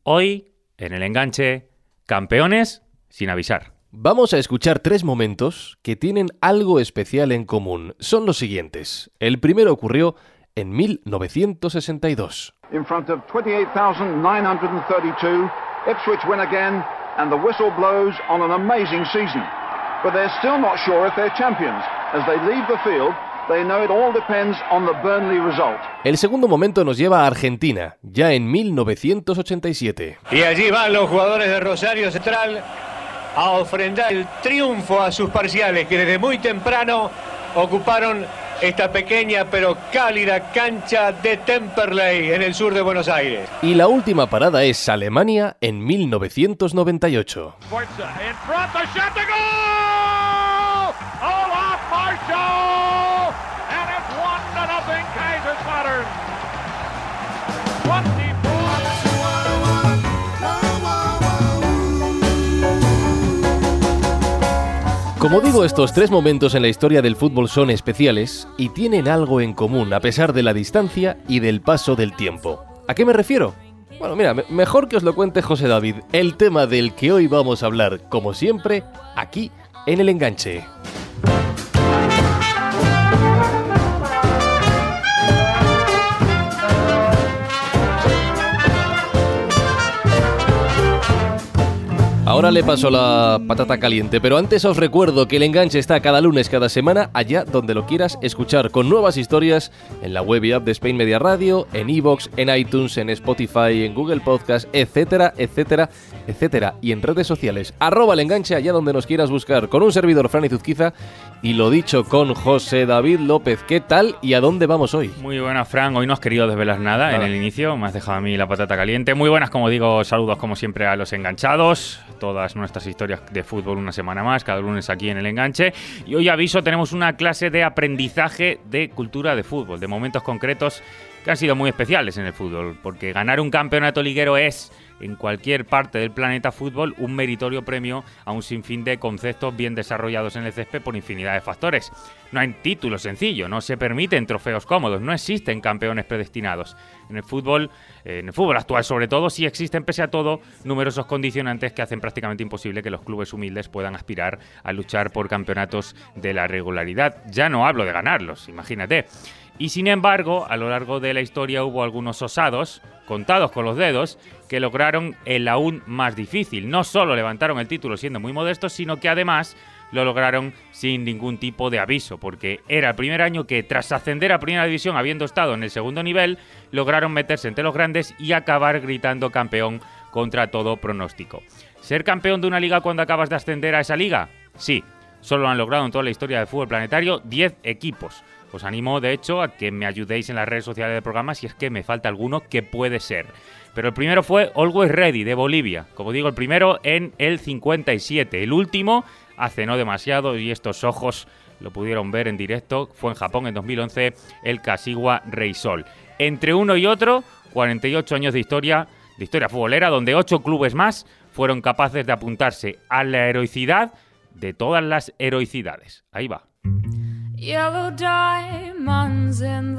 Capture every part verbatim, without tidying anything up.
Hoy, en El Enganche, campeones sin avisar. Vamos a escuchar tres momentos que tienen algo especial en común. Son los siguientes. El primero ocurrió en mil novecientos sesenta y dos. In front of twenty-eight thousand nine hundred thirty-two, Ipswich win again, and the whistle blows on an amazing season. But they're still not sure if they're champions. As they leave the field, they know it all depends on the Burnley result. El segundo momento nos lleva a Argentina, ya en mil novecientos ochenta y siete. Y allí van los jugadores de Rosario Central a ofrendar el triunfo a sus parciales, que desde muy temprano ocuparon esta pequeña pero cálida cancha de Temperley en el sur de Buenos Aires. Y la última parada es Alemania en mil novecientos noventa y ocho. Como digo, estos tres momentos en la historia del fútbol son especiales y tienen algo en común a pesar de la distancia y del paso del tiempo. ¿A qué me refiero? Bueno, mira, me- mejor que os lo cuente José David, el tema del que hoy vamos a hablar, como siempre, aquí en El Enganche. Ahora le paso la patata caliente, pero antes os recuerdo que El Enganche está cada lunes, cada semana, allá donde lo quieras escuchar, con nuevas historias en la web y app de Spain Media Radio, en iVoox, en iTunes, en Spotify, en Google Podcast, etcétera, etcétera, etcétera. Y en redes sociales, arroba El Enganche, allá donde nos quieras buscar, con un servidor, Fran Izuzquiza, y lo dicho, con José David López. ¿Qué tal y a dónde vamos hoy? Muy buenas, Fran. Hoy no has querido desvelar nada Nada. en el inicio. Me has dejado a mí la patata caliente. Muy buenas, como digo, saludos como siempre a los enganchados. Todas nuestras historias de fútbol una semana más, cada lunes aquí en El Enganche. Y hoy aviso, tenemos una clase de aprendizaje de cultura de fútbol, de momentos concretos que han sido muy especiales en el fútbol, porque ganar un campeonato liguero es, en cualquier parte del planeta fútbol, un meritorio premio a un sinfín de conceptos bien desarrollados en el césped por infinidad de factores. No hay título sencillo, no se permiten trofeos cómodos, no existen campeones predestinados. En el fútbol, eh, en el fútbol actual sobre todo, sí existen, pese a todo, numerosos condicionantes que hacen prácticamente imposible que los clubes humildes puedan aspirar a luchar por campeonatos de la regularidad. Ya no hablo de ganarlos, imagínate. Y sin embargo, a lo largo de la historia hubo algunos osados, contados con los dedos, que lograron el aún más difícil. No solo levantaron el título siendo muy modestos, sino que además lo lograron sin ningún tipo de aviso, porque era el primer año que, tras ascender a Primera División habiendo estado en el segundo nivel, lograron meterse entre los grandes y acabar gritando campeón contra todo pronóstico. ¿Ser campeón de una liga cuando acabas de ascender a esa liga? Sí, solo lo han logrado en toda la historia del fútbol planetario diez equipos. Os animo, de hecho, a que me ayudéis en las redes sociales del programa si es que me falta alguno, que puede ser. Pero el primero fue Always Ready, de Bolivia. Como digo, el primero en el cincuenta y siete. El último, hace no demasiado, y estos ojos lo pudieron ver en directo, fue en Japón en dos mil once, el Kashiwa Reysol. Entre uno y otro, cuarenta y ocho años de historia, de historia futbolera, donde ocho clubes más fueron capaces de apuntarse a la heroicidad de todas las heroicidades. Ahí va. Yellow diamonds in the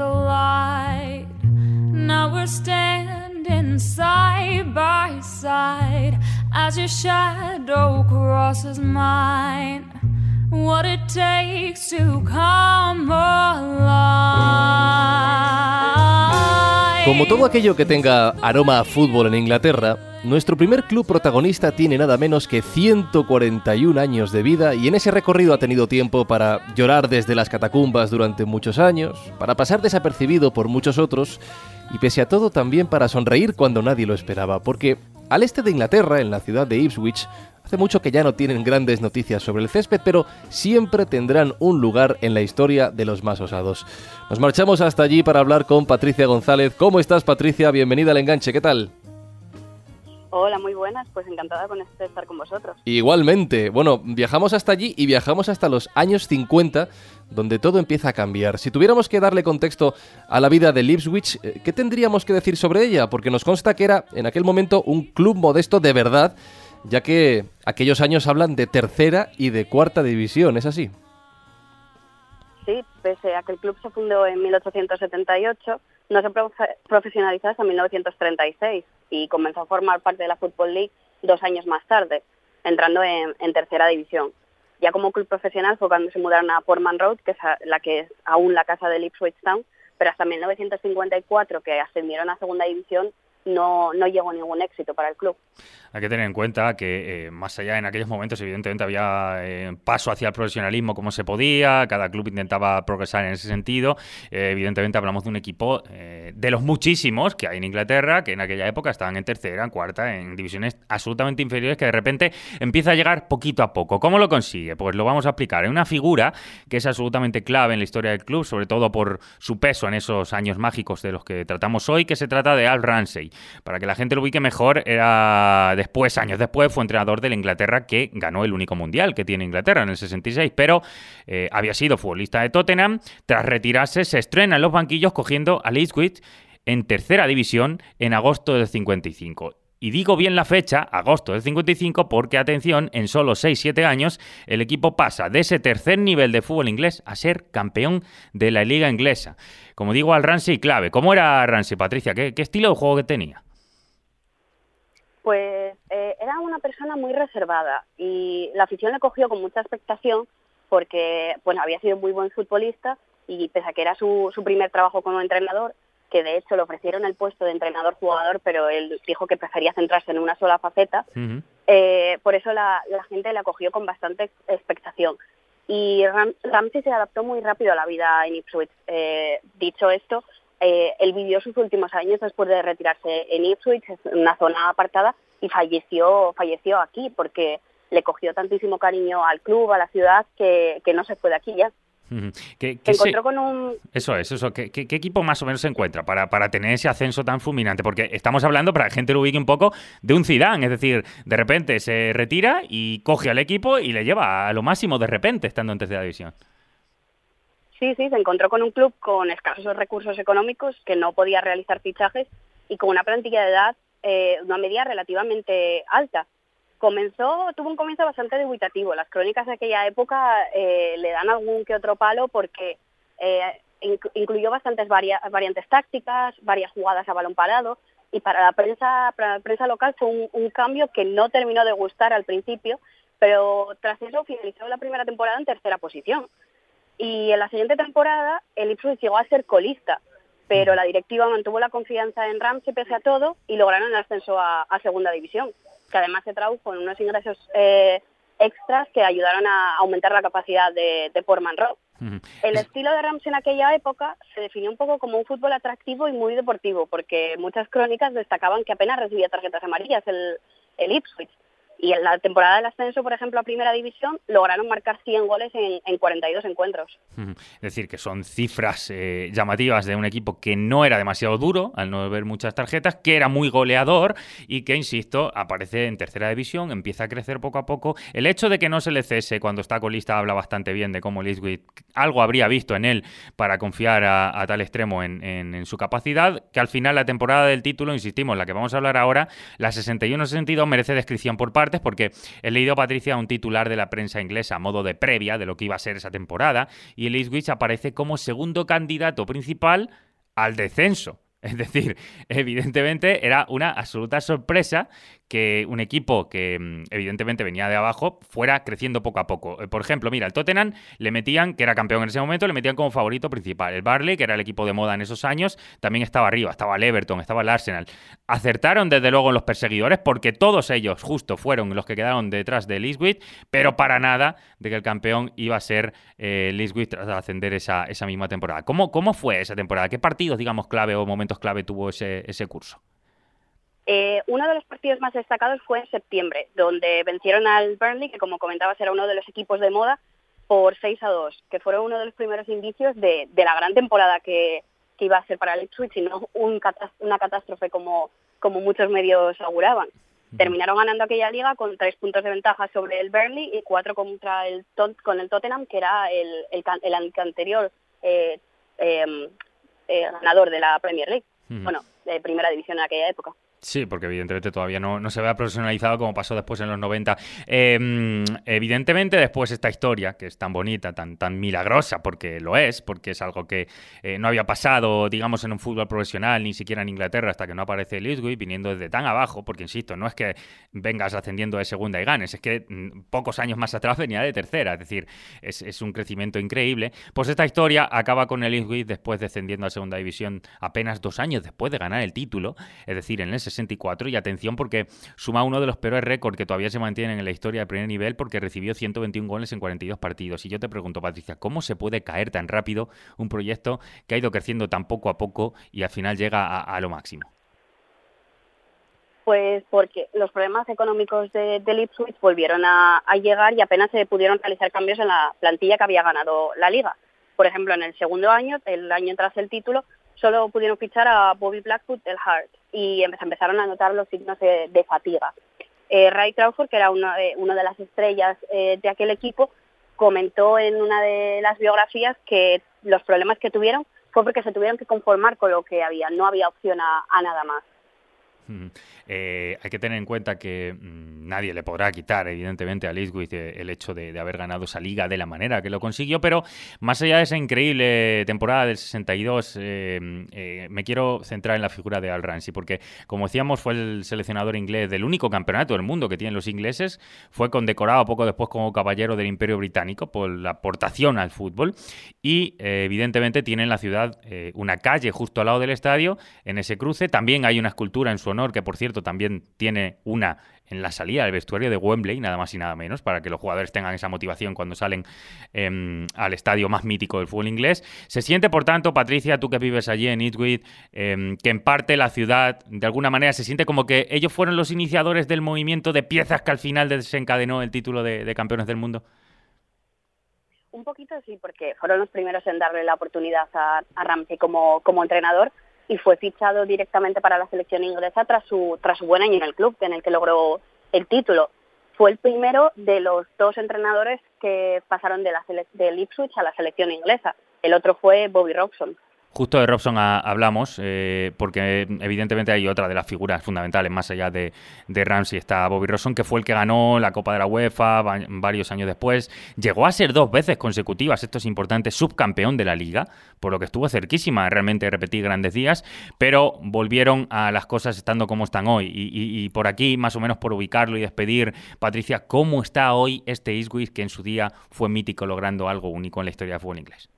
light. Now we're standing side by side as your shadow crosses mine. What it takes to come alive. Como todo aquello que tenga aroma a fútbol en Inglaterra, nuestro primer club protagonista tiene nada menos que ciento cuarenta y un años de vida, y en ese recorrido ha tenido tiempo para llorar desde las catacumbas durante muchos años, para pasar desapercibido por muchos otros y, pese a todo, también para sonreír cuando nadie lo esperaba, porque al este de Inglaterra, en la ciudad de Ipswich, hace mucho que ya no tienen grandes noticias sobre el césped, pero siempre tendrán un lugar en la historia de los más osados. Nos marchamos hasta allí para hablar con Patricia González. ¿Cómo estás, Patricia? Bienvenida al Enganche, ¿qué tal? Hola, muy buenas, pues encantada con este estar con vosotros. Igualmente. Bueno, viajamos hasta allí y viajamos hasta los años cincuenta, donde todo empieza a cambiar. Si tuviéramos que darle contexto a la vida del Ipswich, ¿qué tendríamos que decir sobre ella? Porque nos consta que era, en aquel momento, un club modesto de verdad, ya que aquellos años hablan de tercera y de cuarta división, ¿es así? Sí, pese a que el club se fundó en mil ochocientos setenta y ocho, no se profe- profesionalizó hasta mil novecientos treinta y seis y comenzó a formar parte de la Football League dos años más tarde, entrando en, en tercera división. Ya como club profesional fue cuando se mudaron a Portman Road, que es a, la que es aún la casa del Ipswich Town, pero hasta mil novecientos cincuenta y cuatro, que ascendieron a segunda división, no, no llegó ningún éxito para el club. Hay que tener en cuenta que, eh, más allá, en aquellos momentos, evidentemente, había eh, paso hacia el profesionalismo como se podía, cada club intentaba progresar en ese sentido. Eh, evidentemente, hablamos de un equipo eh, de los muchísimos que hay en Inglaterra, que en aquella época estaban en tercera, en cuarta, en divisiones absolutamente inferiores, que de repente empieza a llegar poquito a poco. ¿Cómo lo consigue? Pues lo vamos a explicar. Hay una figura que es absolutamente clave en la historia del club, sobre todo por su peso en esos años mágicos de los que tratamos hoy, que se trata de Al Ramsey. Para que la gente lo ubique mejor, era después, años después, fue entrenador de la Inglaterra que ganó el único mundial que tiene Inglaterra en el sesenta y seis, pero eh, había sido futbolista de Tottenham. Tras retirarse, se estrena en los banquillos cogiendo al Ipswich en tercera división en agosto del cincuenta y cinco. Y digo bien la fecha, agosto del cincuenta y cinco, porque, atención, en solo seis siete años, el equipo pasa de ese tercer nivel de fútbol inglés a ser campeón de la liga inglesa. Como digo, Al Ramsey clave. ¿Cómo era Ramsey, Patricia? ¿Qué, qué estilo de juego que tenía? Pues eh, era una persona muy reservada y la afición le cogió con mucha expectación porque bueno, había sido muy buen futbolista y pese a que era su, su primer trabajo como entrenador, que de hecho le ofrecieron el puesto de entrenador-jugador, pero él dijo que prefería centrarse en una sola faceta, uh-huh. eh, por eso la, la gente le acogió con bastante expectación. Y Ram, Ramsey se adaptó muy rápido a la vida en Ipswich. Eh, dicho esto, eh, él vivió sus últimos años después de retirarse en Ipswich, en una zona apartada, y falleció, falleció aquí porque le cogió tantísimo cariño al club, a la ciudad, que, que no se fue de aquí ya. ¿Qué, se qué encontró se... con un... Eso es, eso. ¿Qué, qué, qué equipo más o menos se encuentra para, para tener ese ascenso tan fulminante? Porque estamos hablando, para que la gente lo ubique un poco, de un Zidane. Es decir, de repente se retira y coge al equipo y le lleva a lo máximo de repente, estando en tercera división. Sí, sí, se encontró con un club con escasos recursos económicos, que no podía realizar fichajes y con una plantilla de edad, eh, una media relativamente alta. Comenzó, tuvo un comienzo bastante dubitativo. Las crónicas de aquella época eh, le dan algún que otro palo porque eh, inc- incluyó bastantes varia- variantes tácticas, varias jugadas a balón parado, y para la prensa, para la prensa local fue un, un cambio que no terminó de gustar al principio, pero tras eso finalizó la primera temporada en tercera posición. Y en la siguiente temporada el Ipswich llegó a ser colista, pero la directiva mantuvo la confianza en Ramsey pese a todo y lograron el ascenso a, a segunda división, que además se tradujo en unos ingresos eh, extras que ayudaron a aumentar la capacidad de, de Portman Road. Uh-huh. El estilo de Ramsey en aquella época se definió un poco como un fútbol atractivo y muy deportivo, porque muchas crónicas destacaban que apenas recibía tarjetas amarillas el, el Ipswich. Y en la temporada del ascenso, por ejemplo, a Primera División, lograron marcar cien goles en, en cuarenta y dos encuentros. Es decir, que son cifras eh, llamativas de un equipo que no era demasiado duro, al no ver muchas tarjetas, que era muy goleador y que, insisto, aparece en Tercera División, empieza a crecer poco a poco. El hecho de que no se le cese cuando está colista habla bastante bien de cómo Ipswich algo habría visto en él para confiar a, a tal extremo en, en, en su capacidad, que al final la temporada del título, insistimos, la que vamos a hablar ahora, la sesenta y uno sesenta y dos, merece descripción por parte, porque he leído, Patricia, un titular de la prensa inglesa a modo de previa de lo que iba a ser esa temporada, y el Ipswich aparece como segundo candidato principal al descenso. Es decir, evidentemente era una absoluta sorpresa que un equipo que evidentemente venía de abajo fuera creciendo poco a poco. Por ejemplo, mira, el Tottenham le metían, que era campeón en ese momento, le metían como favorito principal. El Burnley, que era el equipo de moda en esos años, también estaba arriba, estaba el Everton, estaba el Arsenal. Acertaron desde luego en los perseguidores porque todos ellos justo fueron los que quedaron detrás del Ipswich, pero para nada de que el campeón iba a ser eh, el Ipswich tras ascender esa, esa misma temporada. ¿Cómo, ¿Cómo fue esa temporada? ¿Qué partidos, digamos, clave o momentos clave tuvo ese, ese curso? Eh, uno de los partidos más destacados fue en septiembre, donde vencieron al Burnley, que como comentabas era uno de los equipos de moda, por seis a dos, que fueron uno de los primeros indicios de, de la gran temporada que, que iba a ser para el Ipswich y no un catás- una catástrofe como, como muchos medios auguraban. Terminaron ganando aquella liga con tres puntos de ventaja sobre el Burnley y cuatro contra el Tot- con el Tottenham, que era el, el, el, el anterior eh, eh, eh, ganador de la Premier League, uh-huh. bueno, de primera división en aquella época. Sí, porque evidentemente todavía no, no se vea profesionalizado como pasó después en los noventa. Eh, evidentemente después esta historia, que es tan bonita, tan, tan milagrosa, porque lo es, porque es algo que eh, no había pasado, digamos, en un fútbol profesional, ni siquiera en Inglaterra, hasta que no aparece el Ipswich, viniendo desde tan abajo, porque insisto, no es que vengas ascendiendo de segunda y ganes, es que mm, pocos años más atrás venía de tercera, es decir, es, es un crecimiento increíble. Pues esta historia acaba con el Ipswich después descendiendo a segunda división apenas dos años después de ganar el título, es decir, en el sesenta y cuatro, y atención porque suma uno de los peores récords que todavía se mantienen en la historia de primer nivel, porque recibió ciento veintiún goles en cuarenta y dos partidos. Y yo te pregunto, Patricia, ¿cómo se puede caer tan rápido un proyecto que ha ido creciendo tan poco a poco y al final llega a, a lo máximo? Pues porque los problemas económicos de, del Ipswich volvieron a, a llegar y apenas se pudieron realizar cambios en la plantilla que había ganado la Liga. Por ejemplo, en el segundo año, el año tras el título, solo pudieron fichar a Bobby Blackwood del Heart y empezaron a notar los signos de, de fatiga. Eh, Ray Crawford, que era una de, una de las estrellas eh, de aquel equipo, comentó en una de las biografías que los problemas que tuvieron fue porque se tuvieron que conformar con lo que había, no había opción a, a nada más. Mm. Eh, hay que tener en cuenta que mmm, nadie le podrá quitar, evidentemente, al Ipswich eh, el hecho de, de haber ganado esa liga de la manera que lo consiguió, pero más allá de esa increíble temporada del sesenta y dos, eh, eh, me quiero centrar en la figura de Al Ramsey, porque, como decíamos, fue el seleccionador inglés del único campeonato del mundo que tienen los ingleses, fue condecorado poco después como caballero del Imperio Británico por la aportación al fútbol, y eh, evidentemente tiene en la ciudad eh, una calle justo al lado del estadio, en ese cruce. También hay una escultura en su honor, que por cierto también tiene una en la salida del vestuario de Wembley, nada más y nada menos, para que los jugadores tengan esa motivación cuando salen eh, al estadio más mítico del fútbol inglés. Se siente, por tanto, Patricia, tú que vives allí en Ipswich, eh, que en parte la ciudad, de alguna manera, se siente como que ellos fueron los iniciadores del movimiento de piezas que al final desencadenó el título de, de campeones del mundo. Un poquito sí, porque fueron los primeros en darle la oportunidad a, a Ramsey como, como entrenador, y fue fichado directamente para la selección inglesa tras su tras su buen año en el club, en el que logró el título. Fue el primero de los dos entrenadores que pasaron de la sele- del Ipswich a la selección inglesa. El otro fue Bobby Robson. Justo de Robson a, hablamos, eh, porque evidentemente hay otra de las figuras fundamentales, más allá de, de Ramsey, está Bobby Robson, que fue el que ganó la Copa de la UEFA va, varios años después. Llegó a ser dos veces consecutivas, esto es importante, subcampeón de la Liga, por lo que estuvo cerquísima realmente de repetir grandes días, pero volvieron a las cosas estando como están hoy. Y, y, y por aquí, más o menos por ubicarlo y despedir, Patricia, ¿cómo está hoy este Ipswich que en su día fue mítico, logrando algo único en la historia del fútbol inglés?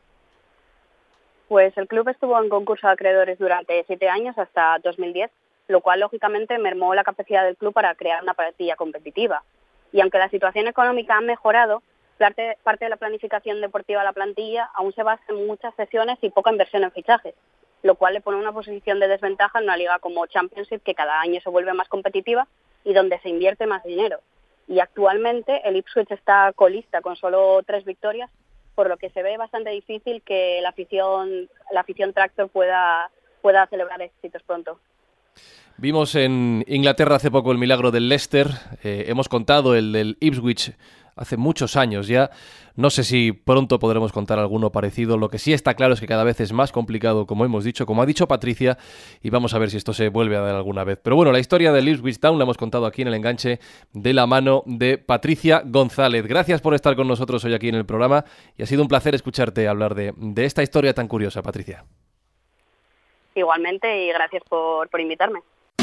Pues el club estuvo en concurso de acreedores durante siete años hasta dos mil diez, lo cual lógicamente mermó la capacidad del club para crear una plantilla competitiva. Y aunque la situación económica ha mejorado, parte, parte de la planificación deportiva de la plantilla aún se basa en muchas sesiones y poca inversión en fichajes, lo cual le pone una posición de desventaja en una liga como Championship, que cada año se vuelve más competitiva y donde se invierte más dinero. Y actualmente el Ipswich está colista con solo tres victorias, por lo que se ve bastante difícil que la afición la afición Tractor pueda, pueda celebrar éxitos pronto. Vimos en Inglaterra hace poco el milagro del Leicester, eh, hemos contado el del Ipswich hace muchos años ya. No sé si pronto podremos contar alguno parecido. Lo que sí está claro es que cada vez es más complicado, como hemos dicho, como ha dicho Patricia, y vamos a ver si esto se vuelve a dar alguna vez. Pero bueno, la historia del Ipswich Town la hemos contado aquí en el enganche de la mano de Patricia González. Gracias por estar con nosotros hoy aquí en el programa y ha sido un placer escucharte hablar de, de esta historia tan curiosa, Patricia. Igualmente, y gracias por, por invitarme.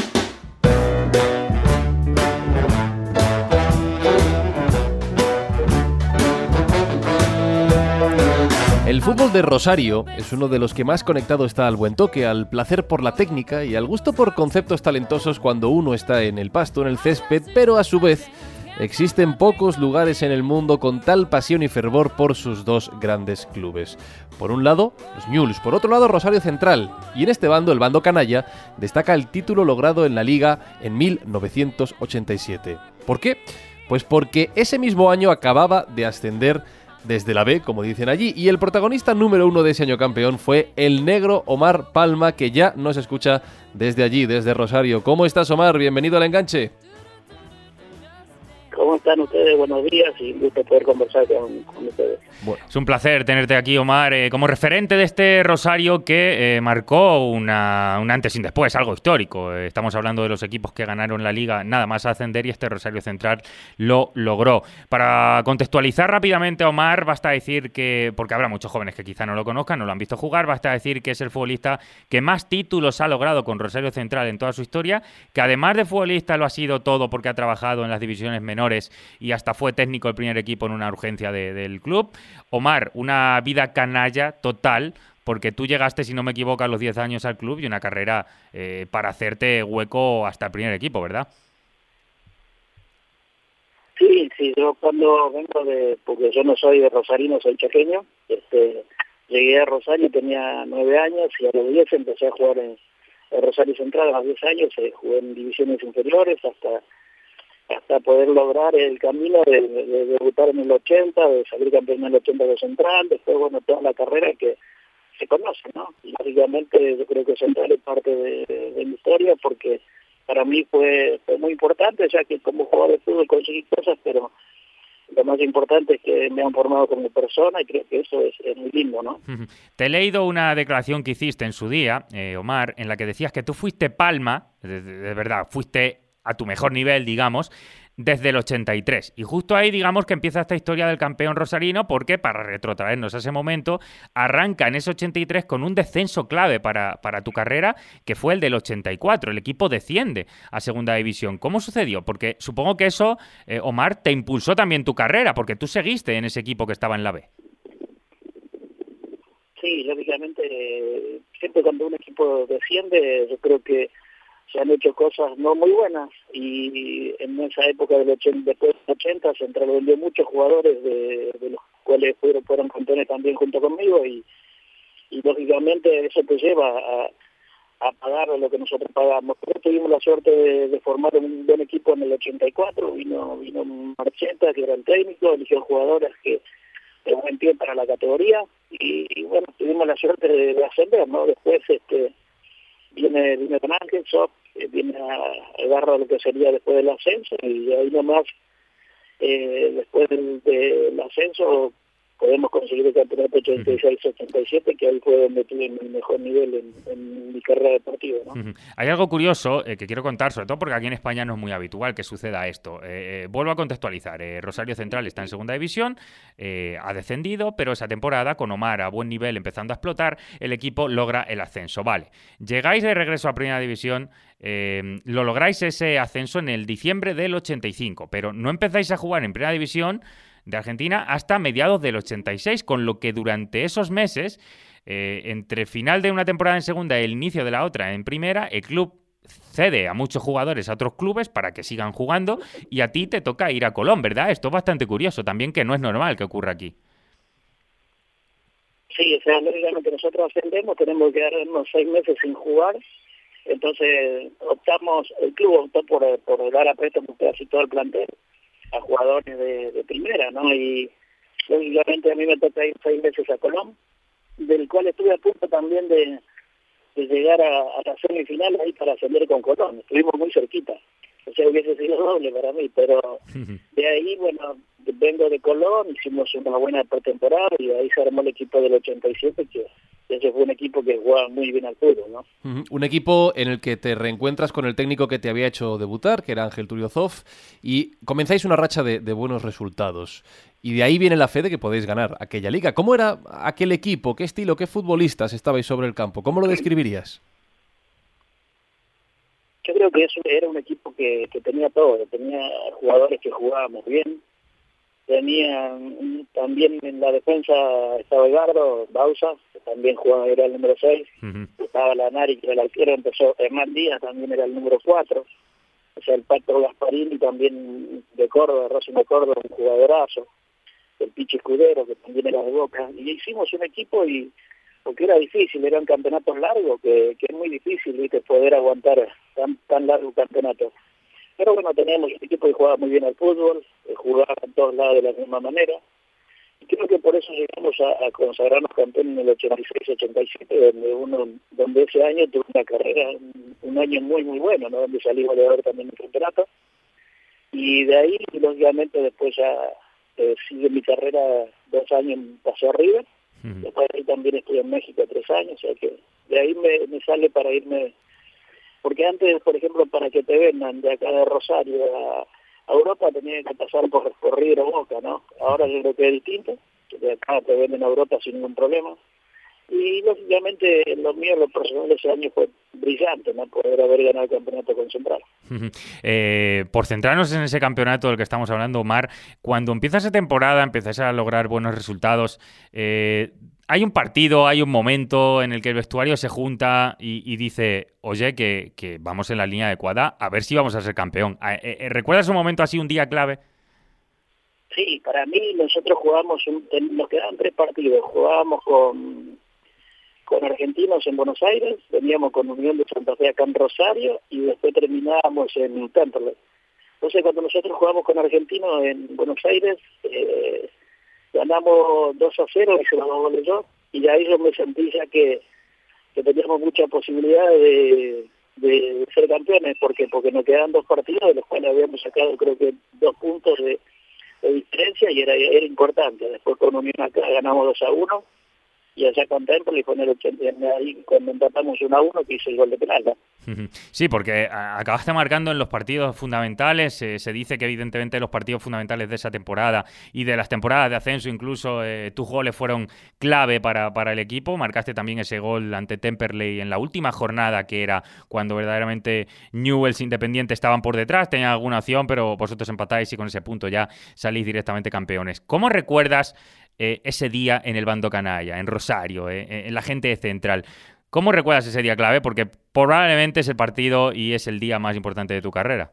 El fútbol de Rosario es uno de los que más conectado está al buen toque, al placer por la técnica y al gusto por conceptos talentosos cuando uno está en el pasto, en el césped, pero a su vez existen pocos lugares en el mundo con tal pasión y fervor por sus dos grandes clubes. Por un lado, los Mules, por otro lado, Rosario Central. Y en este bando, el bando canalla, destaca el título logrado en la Liga en mil novecientos ochenta y siete. ¿Por qué? Pues porque ese mismo año acababa de ascender desde la B, como dicen allí, y el protagonista número uno de ese año campeón fue el negro Omar Palma, que ya nos escucha desde allí, desde Rosario. ¿Cómo estás, Omar? Bienvenido al enganche. ¿Cómo, están ustedes? Buenos días y un gusto poder conversar con, con ustedes. Bueno, es un placer tenerte aquí, Omar, eh, como referente de este Rosario que eh, marcó una, un antes y un después, algo histórico. Eh, estamos hablando de los equipos que ganaron la Liga nada más ascender y este Rosario Central lo logró. Para contextualizar rápidamente a Omar, basta decir que, porque habrá muchos jóvenes que quizá no lo conozcan, no lo han visto jugar, basta decir que es el futbolista que más títulos ha logrado con Rosario Central en toda su historia, que además de futbolista lo ha sido todo porque ha trabajado en las divisiones menores y hasta fue técnico del primer equipo en una urgencia de, del club. Omar, una vida canalla total, porque tú llegaste, si no me equivoco, a los diez años al club y una carrera eh, para hacerte hueco hasta el primer equipo, ¿verdad? Sí, sí, yo cuando vengo de, porque yo no soy de Rosarino, soy chaqueño, este, llegué a Rosario, tenía nueve años y a los diez empecé a jugar en, en Rosario Central. A los diez años eh, jugué en divisiones inferiores hasta hasta poder lograr el camino de, de, de debutar en el ochenta, de salir campeón en el ochenta de Central, después, bueno, toda la carrera que se conoce, ¿no? Y lógicamente yo creo que Central es parte de, de, de mi historia porque para mí fue, fue muy importante, ya que como jugador de fútbol conseguí cosas, pero lo más importante es que me han formado como persona y creo que eso es, es muy lindo, ¿no? Te he leído una declaración que hiciste en su día, eh, Omar, en la que decías que tú fuiste palma, de, de, de verdad, fuiste a tu mejor nivel, digamos, desde el ochenta y tres. Y justo ahí, digamos, que empieza esta historia del campeón rosarino, porque, para retrotraernos a ese momento, arranca en ese ochenta y tres con un descenso clave para, para tu carrera, que fue el del ochenta y cuatro. El equipo desciende a segunda división. ¿Cómo sucedió? Porque supongo que eso, eh, Omar, te impulsó también tu carrera, porque tú seguiste en ese equipo que estaba en la B. Sí, lógicamente, eh, siempre cuando un equipo desciende, yo creo que se han hecho cosas no muy buenas y en esa época del ochenta, después del ochenta, Central vendió muchos jugadores de, de los cuales fueron, fueron campeones también junto conmigo y, y lógicamente eso te lleva a, a pagar lo que nosotros pagamos. Pero tuvimos la suerte de, de formar un buen equipo en el ochenta y cuatro, vino, vino Marcheta, que era el técnico, eligió jugadores que de buen pie para la categoría y, y bueno, tuvimos la suerte de, de ascender, ¿no? Después este viene, viene con Ángel Sop, viene a agarrar lo que sería después del ascenso y ahí nomás eh, después del, del ascenso podemos conseguir el campeonato ochenta y seis ochenta y siete, que ahí fue donde tuve mi mejor nivel en, en mi carrera deportiva, ¿no? Uh-huh. Hay algo curioso eh, que quiero contar, sobre todo porque aquí en España no es muy habitual que suceda esto. Eh, eh, vuelvo a contextualizar. Eh, Rosario Central está en segunda división, eh, ha descendido, pero esa temporada, con Omar a buen nivel empezando a explotar, el equipo logra el ascenso. Vale, llegáis de regreso a primera división, eh, lo lográis ese ascenso en el diciembre del ochenta y cinco, pero no empezáis a jugar en primera división de Argentina hasta mediados del ochenta y seis, con lo que durante esos meses, eh, entre final de una temporada en segunda y el inicio de la otra en primera, el club cede a muchos jugadores a otros clubes para que sigan jugando y a ti te toca ir a Colón, ¿verdad? Esto es bastante curioso también, que no es normal que ocurra aquí. Sí, o sea, lógicamente nosotros ascendemos, tenemos que quedarnos seis meses sin jugar, entonces optamos, el club optó por, por dar a préstamo casi todo el plantel a jugadores de, de primera, ¿no? Y lógicamente a mí me toca ir seis meses a Colón, del cual estuve a punto también de, de llegar a, a la semifinal ahí para ascender con Colón. Estuvimos muy cerquita, o sea, hubiese sido doble para mí, pero de ahí, bueno, vengo de Colón, hicimos una buena pretemporada y ahí se armó el equipo del ochenta y siete, que ese fue un equipo que jugaba muy bien al fútbol, ¿no? Uh-huh. Un equipo en el que te reencuentras con el técnico que te había hecho debutar, que era Ángel Turiozov, y comenzáis una racha de, de buenos resultados. Y de ahí viene la fe de que podéis ganar aquella liga. ¿Cómo era aquel equipo? ¿Qué estilo, qué futbolistas estabais sobre el campo? ¿Cómo lo describirías? Yo creo que eso era un equipo que, que tenía todo. Tenía jugadores que jugábamos bien. Tenía también en la defensa estaba Edgardo Bausa, que también jugaba, era el número seis. Uh-huh. Estaba Lanari, que era el arquero, empezó Hernán Díaz, también era el número cuatro. O sea, el Pato Gasparini también de Córdoba, Racing de Córdoba, un jugadorazo. El Pichi Escudero, que también era de Boca. Y hicimos un equipo y porque era difícil, eran campeonatos largos, que, que es muy difícil, ¿viste?, poder aguantar tan, tan largo campeonato. Pero bueno, teníamos un equipo que jugaba muy bien al fútbol, eh, jugaba en todos lados de la misma manera, y creo que por eso llegamos a, a consagrarnos campeón en el ochenta y seis ochenta y siete, donde uno, donde ese año tuve una carrera, un, un año muy muy bueno, ¿no?, donde salí goleador también en el campeonato, Y de ahí, lógicamente, después ya eh, sigue mi carrera, dos años pasó a River, uh-huh. Después de ahí también estuve en México tres años, o sea que de ahí me, me sale para irme, porque antes, por ejemplo, para que te vendan de acá de Rosario a, a Europa tenía que pasar por, por River o Boca, ¿no? Ahora yo creo que es distinto, de acá te venden a Europa sin ningún problema. Y lógicamente lo mío, lo personal, ese año fue brillante, ¿no? Poder haber ganado el campeonato con Central. eh, por centrarnos en ese campeonato del que estamos hablando, Omar, cuando empieza esa temporada, empiezas a lograr buenos resultados, eh, hay un partido, hay un momento en el que el vestuario se junta y, y dice, oye, que, que vamos en la línea adecuada, a ver si vamos a ser campeón. Eh, eh, ¿Recuerdas un momento así, un día clave? Sí, para mí nosotros jugamos, un, nos quedaban tres partidos, jugábamos con... con Argentinos en Buenos Aires, veníamos con Unión de Santa Fe acá en Rosario y después terminábamos en Temperley. Entonces cuando nosotros jugamos con Argentinos en Buenos Aires, eh, ganamos dos a cero, y se los goles yo, y ahí yo me sentí ya que, que teníamos mucha posibilidad de, de ser campeones, porque porque nos quedaban dos partidos de los cuales habíamos sacado creo que dos puntos de, de diferencia y era, era importante. Después con Unión acá ganamos dos a uno, y allá con Temple y con el ochenta, ahí cuando empatamos uno a uno que hizo el gol de penal, ¿no? Sí, porque acabaste marcando en los partidos fundamentales, eh, se dice que evidentemente los partidos fundamentales de esa temporada y de las temporadas de ascenso incluso, eh, tus goles fueron clave para, para el equipo, marcaste también ese gol ante Temperley en la última jornada, que era cuando verdaderamente Newell's Independiente estaban por detrás, tenían alguna opción, pero vosotros empatáis y con ese punto ya salís directamente campeones. ¿Cómo recuerdas Eh, ese día en el bando canalla, en Rosario, eh, en la gente de Central? ¿Cómo recuerdas ese día clave? Porque probablemente es el partido y es el día más importante de tu carrera.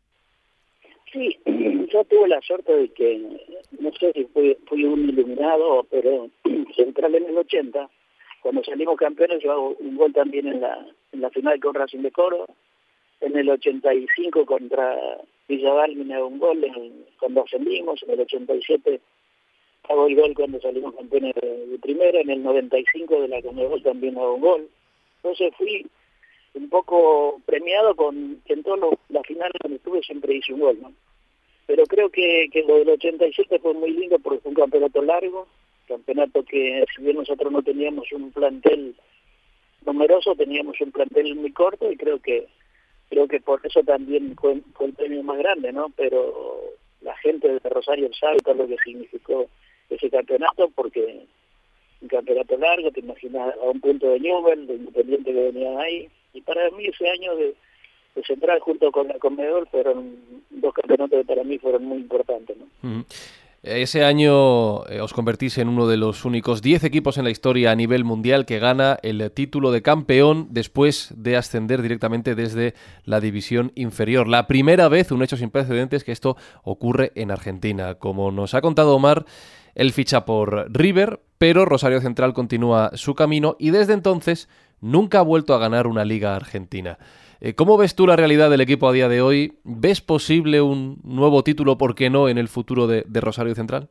Sí, yo tuve la suerte de que, no sé si fui, fui un iluminado, pero Central en el ochenta, cuando salimos campeones, yo hago un gol también en la, en la final con Racing de Córdoba. En el ochenta y cinco contra Villa Dálmine hago un gol en, cuando ascendimos. En el ochenta y siete hago el gol cuando salimos campeones de, de primera, en el noventa y cinco de la Conmebol también hago un gol. Entonces fui un poco premiado con que en todas las finales donde estuve siempre hice un gol, ¿no? Pero creo que, que lo del ochenta y siete fue muy lindo porque fue un campeonato largo, campeonato que si bien nosotros no teníamos un plantel numeroso, teníamos un plantel muy corto y creo que creo que por eso también fue, fue el premio más grande, ¿no? Pero la gente de Rosario sabe todo lo que significó ese campeonato, porque un campeonato largo, te imaginas a un punto de Newell, de Independiente que venían ahí, y para mí ese año de, de Central junto con la Conmebol fueron dos campeonatos que para mí fueron muy importantes, ¿no? Uh-huh. Ese año eh, os convertís en uno de los únicos diez equipos en la historia a nivel mundial que gana el título de campeón después de ascender directamente desde la división inferior. La primera vez, un hecho sin precedentes, que esto ocurre en Argentina. Como nos ha contado Omar, él ficha por River, pero Rosario Central continúa su camino y desde entonces nunca ha vuelto a ganar una liga argentina. ¿Cómo ves tú la realidad del equipo a día de hoy? ¿Ves posible un nuevo título, por qué no, en el futuro de, de Rosario Central?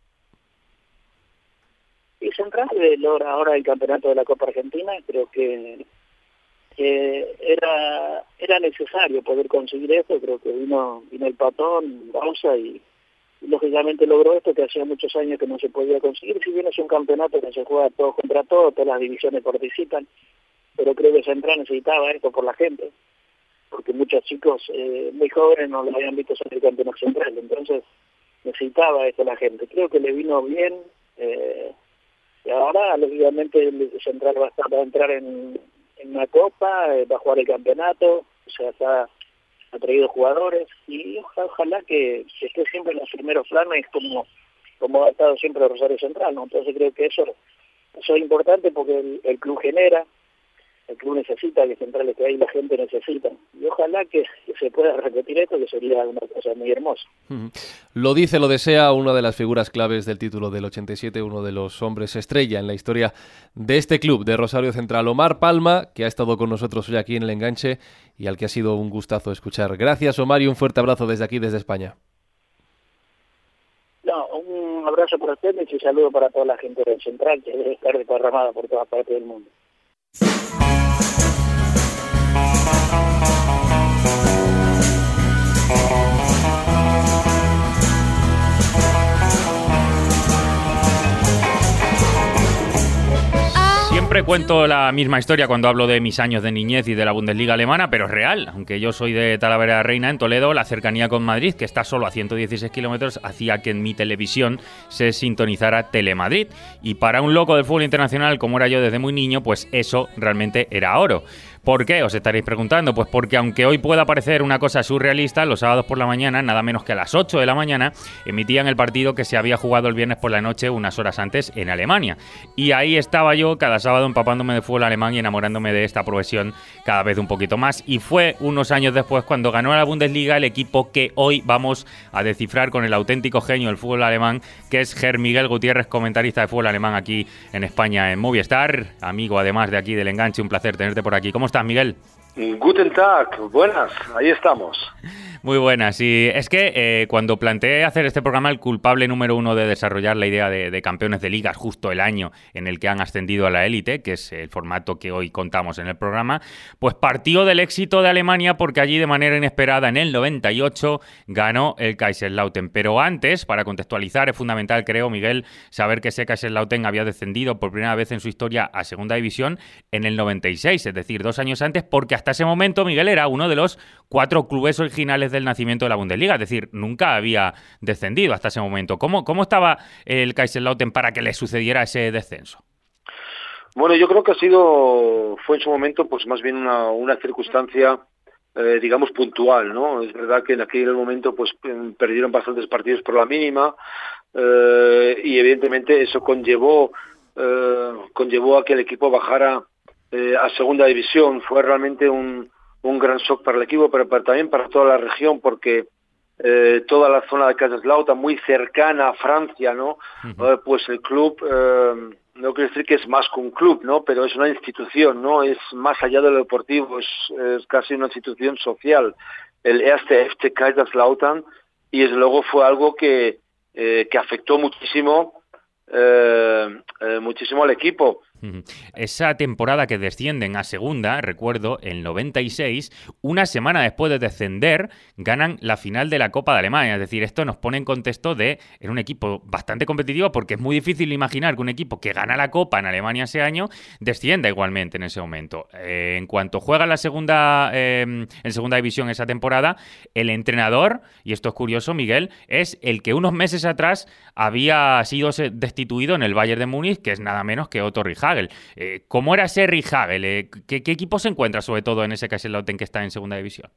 Y Central logra ahora el campeonato de la Copa Argentina. Creo que, que era era necesario poder conseguir esto. Creo que vino vino el Patón, Bausa y, y lógicamente logró esto que hacía muchos años que no se podía conseguir. Si bien es un campeonato que se juega todos contra todos, todas las divisiones participan, pero creo que Central necesitaba esto por la gente, porque muchos chicos eh, muy jóvenes no lo habían visto ser el campeón Central, entonces necesitaba esto la gente. Creo que le vino bien, eh, y ahora lógicamente el Central va a, estar, va a entrar en, en una copa, eh, va a jugar el campeonato, o sea, está, ha traído jugadores, y ojalá, ojalá que, que esté siempre en los primeros planes como, como ha estado siempre Rosario Central, ¿no? Entonces creo que eso, eso es importante porque el, el club genera, el club necesita, que Central esté ahí, la gente necesita. Y ojalá que, que se pueda repetir esto, que sería una cosa muy hermosa. Uh-huh. Lo dice, lo desea una de las figuras claves del título del ochenta y siete, uno de los hombres estrella en la historia de este club, de Rosario Central. Omar Palma, que ha estado con nosotros hoy aquí en El Enganche y al que ha sido un gustazo escuchar. Gracias, Omar, y un fuerte abrazo desde aquí, desde España. No, un abrazo para ustedes y un saludo para toda la gente del Central, que debe estar desparramada por todas partes del mundo. Thank you. Siempre cuento la misma historia cuando hablo de mis años de niñez y de la Bundesliga alemana, pero es real. Aunque yo soy de Talavera de la Reina, en Toledo, la cercanía con Madrid, que está solo a ciento dieciséis kilómetros, hacía que en mi televisión se sintonizara Telemadrid. Y para un loco del fútbol internacional, como era yo desde muy niño, pues eso realmente era oro. ¿Por qué? Os estaréis preguntando. Pues porque aunque hoy pueda parecer una cosa surrealista, los sábados por la mañana, nada menos que a las ocho de la mañana, emitían el partido que se había jugado el viernes por la noche unas horas antes en Alemania. Y ahí estaba yo cada sábado empapándome de fútbol alemán y enamorándome de esta profesión cada vez un poquito más. Y fue unos años después cuando ganó la Bundesliga el equipo que hoy vamos a descifrar con el auténtico genio del fútbol alemán, que es Ger Miguel Gutiérrez, comentarista de fútbol alemán aquí en España en Movistar. Amigo además de aquí del Enganche, un placer tenerte por aquí. ¿Cómo estás, Miguel? Guten Tag, buenas, ahí estamos. Muy buenas, y es que eh, cuando planteé hacer este programa, el culpable número uno de desarrollar la idea de, de campeones de ligas justo el año en el que han ascendido a la élite, que es el formato que hoy contamos en el programa, pues partió del éxito de Alemania porque allí de manera inesperada en el noventa y ocho ganó el Kaiserslautern. Pero antes, para contextualizar, es fundamental, creo, Miguel, saber que ese Kaiserslautern había descendido por primera vez en su historia a Segunda División en el noventa y seis, es decir, dos años antes, porque hasta ese momento Miguel era uno de los cuatro clubes originales del nacimiento de la Bundesliga, es decir, nunca había descendido hasta ese momento. ¿Cómo, cómo estaba el Kaiserslautern para que le sucediera ese descenso? Bueno, yo creo que ha sido, fue en su momento pues más bien una, una circunstancia eh, digamos puntual, ¿no? Es verdad que en aquel momento pues perdieron bastantes partidos por la mínima eh, y evidentemente eso conllevó eh, conllevó a que el equipo bajara eh, a Segunda División. Fue realmente un un gran shock para el equipo, pero, pero también para toda la región, porque eh, toda la zona de Kaiserslautern, muy cercana a Francia, ¿no? Uh-huh. Eh, pues el club, eh, no quiero decir que es más que un club, ¿no? Pero es una institución, ¿no? Es más allá de lo deportivo, es, es casi una institución social, el erste F C Kaiserslautern, y desde luego fue algo que, eh, que afectó muchísimo, eh, eh, muchísimo al equipo. Esa temporada que descienden a segunda, recuerdo, el noventa y seis, una semana después de descender, ganan la final de la Copa de Alemania. Es decir, esto nos pone en contexto de en un equipo bastante competitivo, porque es muy difícil imaginar que un equipo que gana la Copa en Alemania ese año descienda igualmente en ese momento. Eh, en cuanto juega la segunda eh, en segunda división esa temporada, el entrenador, y esto es curioso, Miguel, es el que unos meses atrás había sido destituido en el Bayern de Múnich, que es nada menos que Otto Rehhagel. Eh, ¿Cómo era ese Rehhagel? Eh, ¿qué, ¿Qué equipo se encuentra sobre todo en ese Kaiserslautern que está en segunda división?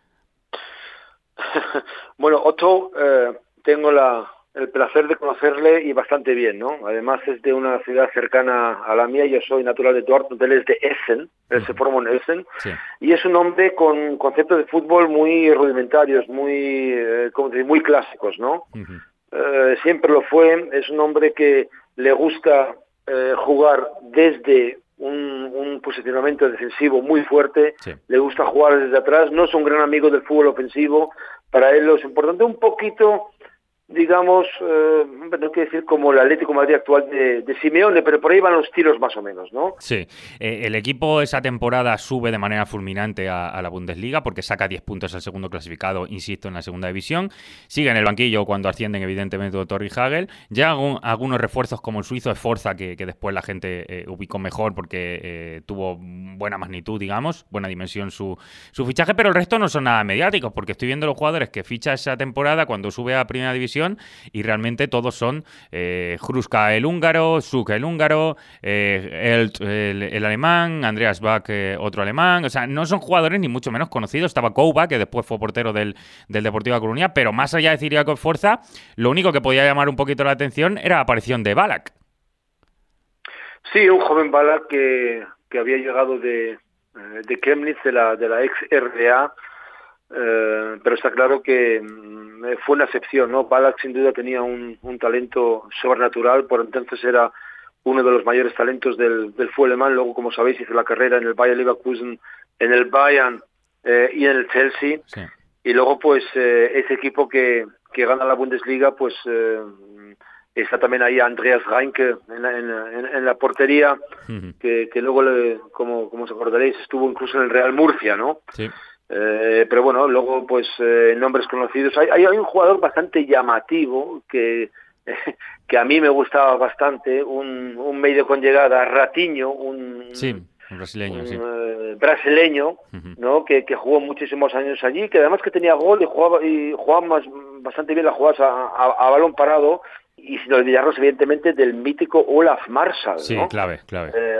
Bueno, Otto, eh, tengo la, el placer de conocerle y bastante bien, ¿no? Además es de una ciudad cercana a la mía, yo soy natural de Dortmund, él es de Essen, él uh-huh. se formó en Essen, sí. Y es un hombre con conceptos de fútbol muy rudimentarios, muy, eh, como decir, muy clásicos, ¿no? Uh-huh. Eh, siempre lo fue, es un hombre que le gusta Eh, jugar desde un, un posicionamiento defensivo muy fuerte, sí. Le gusta jugar desde atrás, no es un gran amigo del fútbol ofensivo, para él lo es importante un poquito, digamos, eh, no quiero decir como el Atlético de Madrid actual de, de Simeone, pero por ahí van los tiros más o menos, ¿no? Sí, eh, el equipo esa temporada sube de manera fulminante a, a la Bundesliga porque saca diez puntos al segundo clasificado, insisto, en la segunda división. Sigue en el banquillo cuando ascienden, evidentemente, Otto Rehhagel. Ya algún, algunos refuerzos como el suizo Sforza, que, que después la gente eh, ubicó mejor porque eh, tuvo buena magnitud, digamos, buena dimensión su, su fichaje, pero el resto no son nada mediáticos porque estoy viendo los jugadores que ficha esa temporada cuando sube a primera división y realmente todos son eh, Hruška el húngaro, Suk el húngaro, eh, Elt el, el alemán, Andreas Bach eh, otro alemán, o sea, no son jugadores ni mucho menos conocidos. Estaba Kouba, que después fue portero del, del Deportivo de Coruña, pero más allá de Ciriaco Sforza, lo único que podía llamar un poquito la atención era la aparición de Ballack. Sí, un joven Ballack que, que había llegado de, de Chemnitz, de la, de la ex R B A, Eh, pero está claro que mm, fue una excepción, ¿no? Ballack sin duda tenía un, un talento sobrenatural, por entonces era uno de los mayores talentos del, del fútbol alemán. Luego, como sabéis, hizo la carrera en el Bayer Leverkusen, en el Bayern eh, y en el Chelsea. Sí. Y luego, pues, eh, ese equipo que, que gana la Bundesliga, pues eh, está también ahí Andreas Reinke en la, en, en, en la portería, uh-huh. que, que luego, le, como, como os acordaréis, estuvo incluso en el Real Murcia, ¿no? Sí. Eh, pero bueno, luego pues eh, nombres conocidos. Hay, hay, hay un jugador bastante llamativo que, que a mí me gustaba bastante, un, un medio con llegada, Ratinho, un, sí, un brasileño, un, sí. uh, brasileño, uh-huh. ¿no? Que, que jugó muchísimos años allí, que además que tenía gol y jugaba, y jugaba más, bastante bien las jugadas a, a, a balón parado, y sin olvidarnos evidentemente del mítico Olaf Marschall, sí, ¿no? clave, clave. Eh,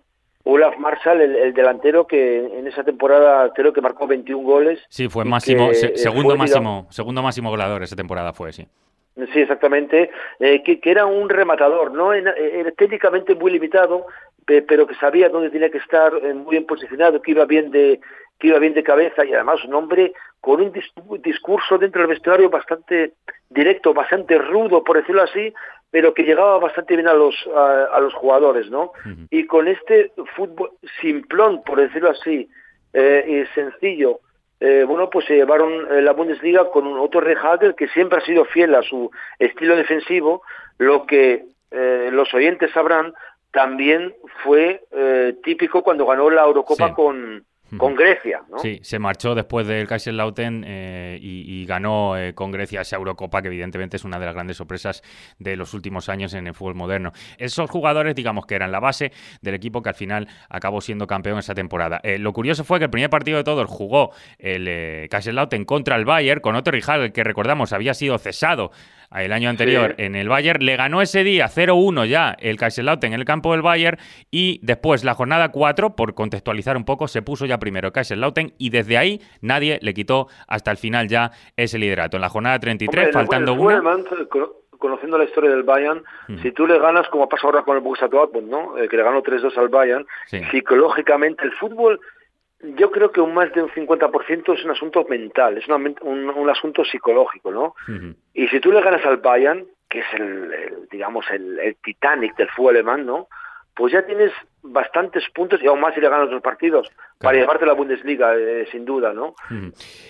Olaf Marschall, el, el delantero que en esa temporada creo que marcó veintiún goles. Sí, fue máximo, que, se, segundo fue, máximo, digamos, segundo máximo goleador esa temporada fue, sí. Sí, exactamente, eh, que, que era un rematador, ¿no? Era, era técnicamente muy limitado, pe, pero que sabía dónde tenía que estar, eh, muy bien posicionado, que iba bien de que iba bien de cabeza, y además un hombre con un dis discurso dentro del vestuario bastante directo, bastante rudo, por decirlo así, pero que llegaba bastante bien a los a, a los jugadores, ¿no? Uh-huh. Y con este fútbol simplón, por decirlo así, eh, y sencillo, eh, bueno, pues se llevaron eh, la Bundesliga con un Otto Rehhagel que siempre ha sido fiel a su estilo defensivo, lo que eh, los oyentes sabrán también fue eh, típico cuando ganó la Eurocopa sí. con con Grecia, ¿no? Sí, se marchó después del Kaiserslautern eh, y, y ganó eh, con Grecia esa Eurocopa, que evidentemente es una de las grandes sorpresas de los últimos años en el fútbol moderno. Esos jugadores, digamos que eran la base del equipo que al final acabó siendo campeón esa temporada. Eh, lo curioso fue que el primer partido de todos jugó el eh, Kaiserslautern contra el Bayern, con Otto Rehhagel, que recordamos había sido cesado el año anterior sí. en el Bayern. Le ganó ese día cero uno ya el Kaiserslautern en el campo del Bayern, y después la jornada cuatro, por contextualizar un poco, se puso ya primero Kaiserslautern, y desde ahí nadie le quitó hasta el final ya ese liderato. En la jornada treinta y tres, Hombre, faltando el, el una... Fueman, conociendo la historia del Bayern, mm. si tú le ganas, como pasa ahora con el Borussia Dortmund, ¿no? Eh, que le ganó tres dos al Bayern, sí. psicológicamente el fútbol, yo creo que un más de un cincuenta por ciento es un asunto mental, es una, un, un asunto psicológico, ¿no? Uh-huh. Y si tú le ganas al Bayern, que es el, el digamos, el, el Titanic del fútbol alemán, ¿no? Pues ya tienes bastantes puntos, y aún más si le ganas los partidos, claro, para llevarte la Bundesliga, eh, sin duda, ¿no? Uh-huh.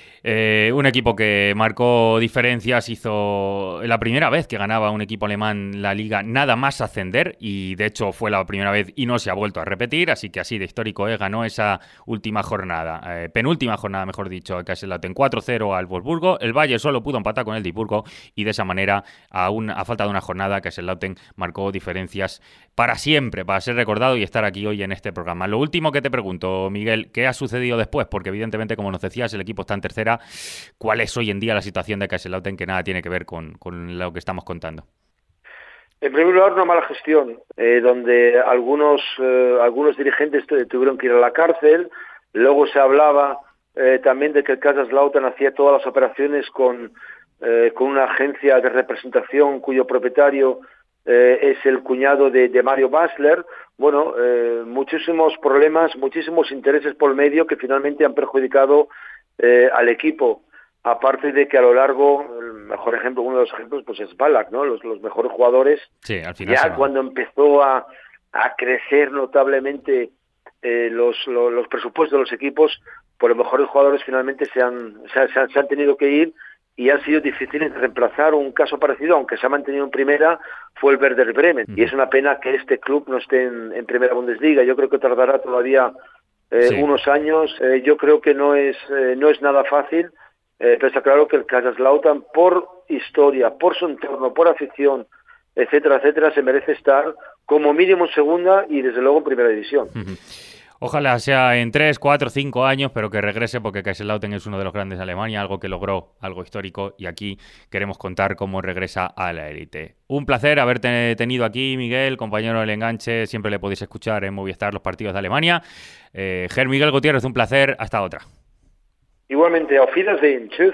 Eh, un equipo que marcó diferencias, hizo la primera vez que ganaba un equipo alemán la Liga nada más ascender, y de hecho fue la primera vez y no se ha vuelto a repetir, así que así de histórico eh, ganó esa última jornada, eh, penúltima jornada mejor dicho, el Kaiserslautern cuatro cero al Wolfsburgo. El Bayern solo pudo empatar con el Duisburgo, y de esa manera, a, un, a falta de una jornada, Kaiserslautern marcó diferencias para siempre, para ser recordado y estar aquí hoy en este programa. Lo último que te pregunto, Miguel, ¿qué ha sucedido después? Porque evidentemente, como nos decías, el equipo está en tercera. ¿Cuál es hoy en día la situación de Kaiserslautern, que nada tiene que ver con, con lo que estamos contando? En primer lugar, una mala gestión, eh, donde algunos eh, algunos dirigentes tuvieron que ir a la cárcel. Luego se hablaba eh, también de que el Kaiserslautern hacía todas las operaciones con, eh, con una agencia de representación cuyo propietario eh, es el cuñado de, de Mario Basler. Bueno, eh, muchísimos problemas, muchísimos intereses por medio que finalmente han perjudicado Eh, al equipo, aparte de que a lo largo, el mejor ejemplo, uno de los ejemplos, pues es Ballack, ¿no? Los, los mejores jugadores, sí, al final ya cuando empezó a, a crecer notablemente eh, los, los, los presupuestos de los equipos, pues los mejores jugadores finalmente se han, se, se, se han tenido que ir, y han sido difíciles de reemplazar. Un caso parecido, aunque se ha mantenido en primera, fue el Werder Bremen, mm. y es una pena que este club no esté en, en primera Bundesliga. Yo creo que tardará todavía Eh, sí. unos años. Eh, yo creo que no es eh, no es nada fácil, eh, pero está claro que el Kaiserslautern, por historia, por su entorno, por afición, etcétera, etcétera, se merece estar como mínimo en segunda y desde luego en primera división. Uh-huh. Ojalá sea en tres, cuatro, cinco años, pero que regrese, porque Kaiserslautern es uno de los grandes de Alemania, algo que logró, algo histórico, y aquí queremos contar cómo regresa a la élite. Un placer haberte tenido aquí, Miguel, compañero del Enganche. Siempre le podéis escuchar en Movistar los partidos de Alemania. Eh, Ger Miguel Gutiérrez, un placer. Hasta otra. Igualmente, auf Wiedersehen. Tschüss.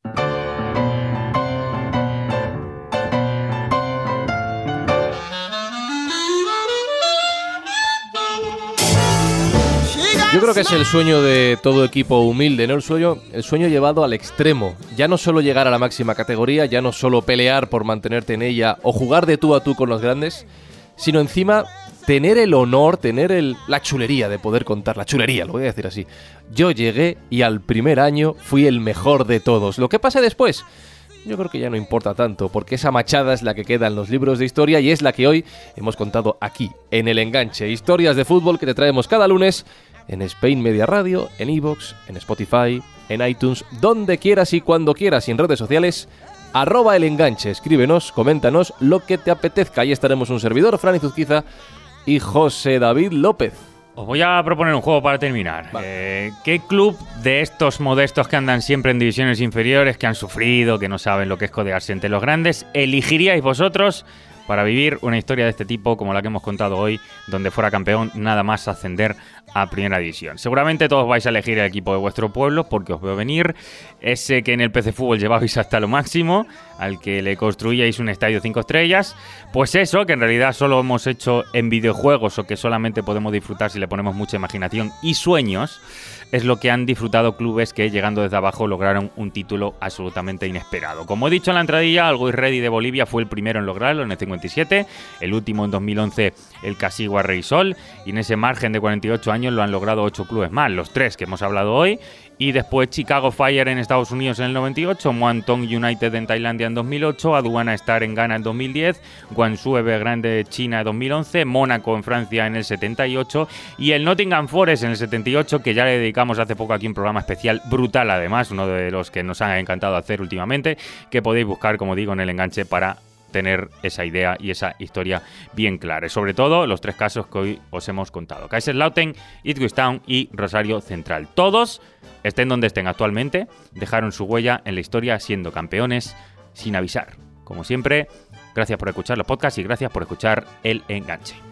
Yo creo que es el sueño de todo equipo humilde, ¿no? El sueño, el sueño llevado al extremo. Ya no solo llegar a la máxima categoría, ya no solo pelear por mantenerte en ella o jugar de tú a tú con los grandes, sino encima tener el honor, tener el, la chulería de poder contar, la chulería, lo voy a decir así. Yo llegué y al primer año fui el mejor de todos. Lo que pase después, yo creo que ya no importa tanto, porque esa machada es la que queda en los libros de historia y es la que hoy hemos contado aquí, en El Enganche. Historias de fútbol que te traemos cada lunes en Spain Media Radio, en iVoox, en Spotify, en iTunes, donde quieras y cuando quieras, y en redes sociales, arroba el enganche. Escríbenos, coméntanos lo que te apetezca. Ahí estaremos un servidor, Fran Izuzquiza y José David López. Os voy a proponer un juego para terminar. Vale. Eh, ¿Qué club de estos modestos que andan siempre en divisiones inferiores, que han sufrido, que no saben lo que es codearse entre los grandes, elegiríais vosotros para vivir una historia de este tipo como la que hemos contado hoy, donde fuera campeón nada más ascender a Primera División? Seguramente todos vais a elegir el equipo de vuestro pueblo, porque os veo venir, ese que en el P C Fútbol llevabais hasta lo máximo, al que le construíais un estadio cinco estrellas, pues eso, que en realidad solo hemos hecho en videojuegos o que solamente podemos disfrutar si le ponemos mucha imaginación y sueños, es lo que han disfrutado clubes que, llegando desde abajo, lograron un título absolutamente inesperado. Como he dicho en la entradilla, el Always Ready de Bolivia fue el primero en lograrlo en el cincuenta y siete, el último en dos mil once el Casigua Reysol, y en ese margen de cuarenta y ocho años lo han logrado ocho clubes más, los tres que hemos hablado hoy, y después Chicago Fire en Estados Unidos en el noventa y ocho, Muangthong United en Tailandia en dos mil ocho, Aduana Star en Ghana en dos mil diez, Guangzhou Evergrande China en dos mil once, Mónaco en Francia en el setenta y ocho y el Nottingham Forest en el setenta y ocho, que ya le dedicamos hace poco aquí un programa especial brutal, además, uno de los que nos ha encantado hacer últimamente, que podéis buscar, como digo, en el enganche para tener esa idea y esa historia bien clara. Y sobre todo, los tres casos que hoy os hemos contado: Kaiserslautern, Ipswich Town y Rosario Central. Todos, estén donde estén actualmente, dejaron su huella en la historia siendo campeones sin avisar. Como siempre, gracias por escuchar los podcasts y gracias por escuchar El Enganche.